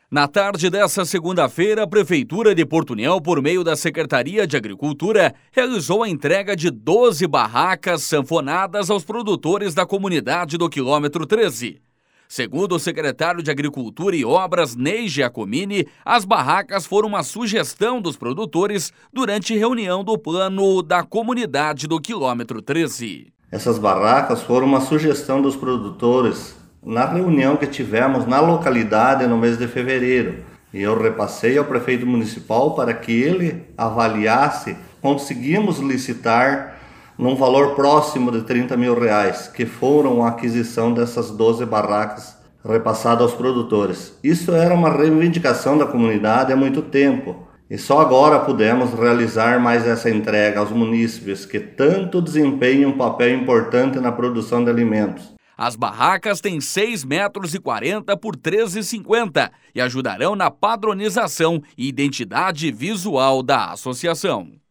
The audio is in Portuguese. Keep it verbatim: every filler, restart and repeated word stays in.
Na tarde desta segunda-feira, a Prefeitura de Porto União, por meio da Secretaria de Agricultura, realizou a entrega de doze barracas sanfonadas aos produtores da comunidade do quilômetro treze. Segundo o secretário de Agricultura e Obras, Ney Giacomini, as barracas foram uma sugestão dos produtores durante reunião do plano da comunidade do quilômetro treze. Essas barracas foram uma sugestão dos produtores na reunião que tivemos na localidade no mês de fevereiro. E eu repassei ao prefeito municipal para que ele avaliasse, conseguimos licitar num valor próximo de trinta mil reais, que foram a aquisição dessas doze barracas repassadas aos produtores. Isso era uma reivindicação da comunidade há muito tempo. E só agora pudemos realizar mais essa entrega aos munícipes que tanto desempenham um papel importante na produção de alimentos. As barracas têm seis metros e quarenta por treze e cinquenta e ajudarão na padronização e identidade visual da associação.